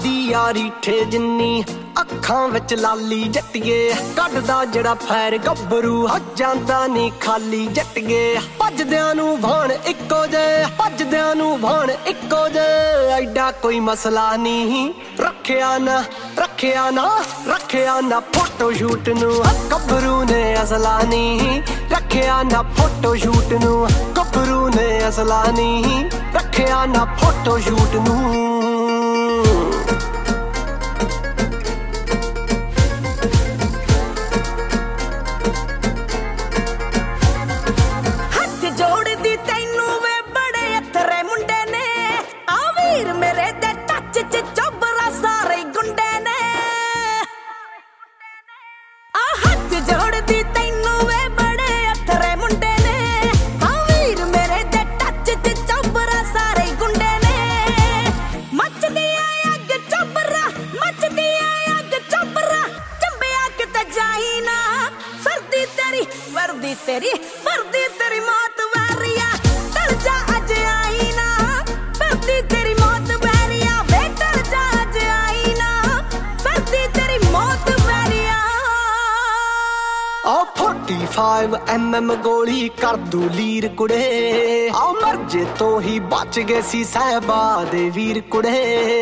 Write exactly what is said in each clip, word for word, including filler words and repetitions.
ਲੱਗਦੀ ਯਾਰੀ ਠੇ ਜਿੰਨੀ ਅੱਖਾਂ ਵਿੱਚ ਲਾਲੀ ਜੱਟੀਏ ਕੱਢਦਾ ਜਿਹੜਾ ਫੈਰ ਗੱਭਰੂ ਹੋ ਜਾਂਦਾ ਨੀ ਖਾਲੀ ਜੱਟੀਏ ਭੱਜਦਿਆਂ ਨੂੰ ਭਾਣ ਇੱਕੋ ਜੇ ਭੱਜਦਿਆਂ ਨੂੰ ਭਾਣ ਇੱਕੋ ਜੇ ਐਡਾ ਕੋਈ ਮਸਲਾ ਨਹੀਂ ਰੱਖਿਆ ਨਾ ਰੱਖਿਆ ਨਾ ਰੱਖਿਆ ਨਾ ਫੋਟੋ ਸ਼ੂਟ ਨੂੰ ਗੱਭਰੂ ਨੇ ਅਸਲਾ ਨਹੀਂ ਰੱਖਿਆ ਨਾ ਫੋਟੋ ਸ਼ੂਟ ਨੂੰ ਗੱਭਰੂ ਨੇ ਅਸਲਾ ਨਹੀਂ ਰੱਖਿਆ ਨਾ ਫੋਟੋ ਸ਼ੂਟ ਨੂੰ तेरी वर्दी तेरी मौत वैरिया डर जा अज आई ना वर्दी तेरी मौत वैरिया वे डर जा अज आई ना वर्दी तेरी मौत वैरिया आ पैंतालीस एम एम गोली कर दू लीर कुड़े आ मरजे तो ही बच गए सी साहबा दे वीर कुड़े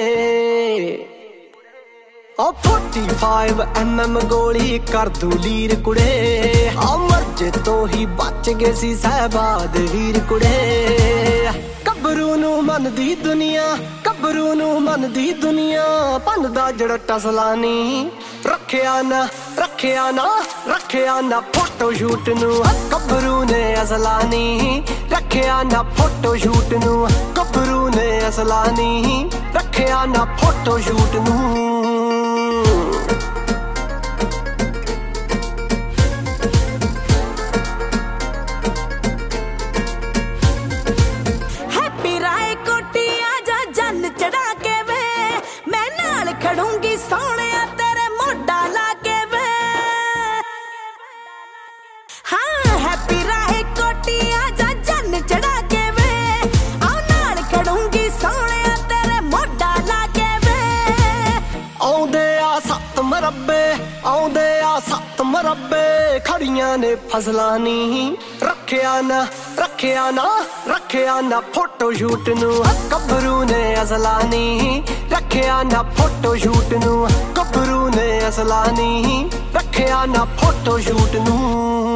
ओ पैंतालीस एम एम गोली कर दू लीर कुड़े आ मरजे तो ही बच गए सी साहबा दे वीर कुड़े ਗੱਭਰੂ ਨੂੰ ਮੰਨਦੀ ਦੁਨੀਆ ਗੱਭਰੂ ਨੂੰ ਮੰਨਦੀ ਦੁਨੀਆ ਪੰਨਦਾ ਜਿਹੜਾ ਟਸਲਾ ਨਹੀਂ ਰੱਖਿਆ ਨਾ ਰੱਖਿਆ ਨਾ ਰੱਖਿਆ ਨਾ ਫੋਟੋ ਸ਼ੂਟ ਨੂੰ ਗੱਭਰੂ ਨੇ ਅਸਲਾ ਨਹੀਂ ਰੱਖਿਆ ਨਾ ਫੋਟੋ ਸ਼ੂਟ ਨੂੰ ਗੱਭਰੂ ਨੇ ਅਸਲਾ ਨਹੀਂ ਰੱਖਿਆ ਨਾ ਫੋਟੋ ਸ਼ੂਟ ਨੂੰ ਮਰੱਬੇ ਆਉਂਦੇ ਆ ਸੱਤ ਮਰੱਬੇ ਖੜੀਆਂ ਨੇ ਫਸਲਾਂ ਨਹੀਂ ਰੱਖਿਆ ਨਾ ਰੱਖਿਆ ਨਾ ਰੱਖਿਆ ਨਾ ਫੋਟੋ ਸ਼ੂਟ ਨੂੰ ਗੱਭਰੂ ਨੇ ਅਸਲਾ ਨਹੀਂ ਰੱਖਿਆ ਨਾ ਫੋਟੋ ਸ਼ੂਟ ਨੂੰ ਗੱਭਰੂ ਨੇ ਅਸਲਾ ਨਹੀਂ ਰੱਖਿਆ ਨਾ ਫੋਟੋ ਸ਼ੂਟ ਨੂੰ